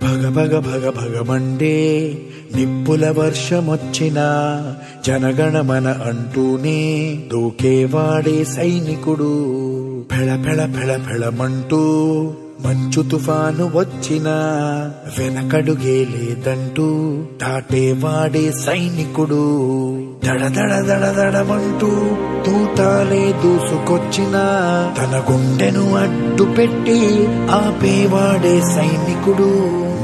భగ భగ భగ భగమండే నిప్పుల వర్షమొచ్చినా జనగణమన అంటూనే దూకేవాడే సైనికుడు. ఫెళ ఫెళ ఫెళ ఫెళమంటూ మంచు తుఫాను వచ్చినా వెనకడుగే లేదంటూ దాటేవాడే సైనికుడు. దడ దడ దడ దడమంటూ తూటాలే దూసుకొచ్చినా తన గుండెను అడ్డు పెట్టి ఆపేవాడే సైనికుడు.